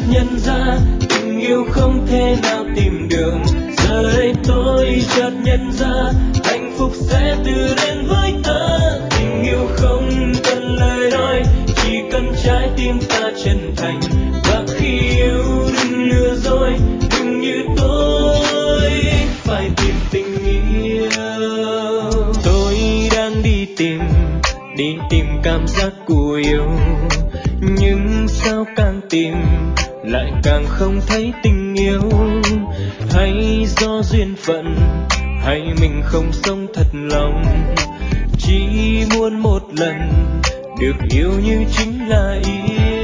nhận ra tình yêu không thể nào tìm được. Giờ đây tôi chợt nhận ra hạnh phúc sẽ tự đến với ta. Tình yêu không cần lời nói, chỉ cần trái tim ta chân thành. Và khi yêu đừng lừa dối, đừng như tôi phải tìm tình yêu. Tôi đang đi tìm cảm giác của yêu, nhưng sao càng tìm lại càng không thấy tình yêu. Hay do duyên phận, hay mình không sống thật lòng, chỉ muốn một lần được yêu như chính là yêu.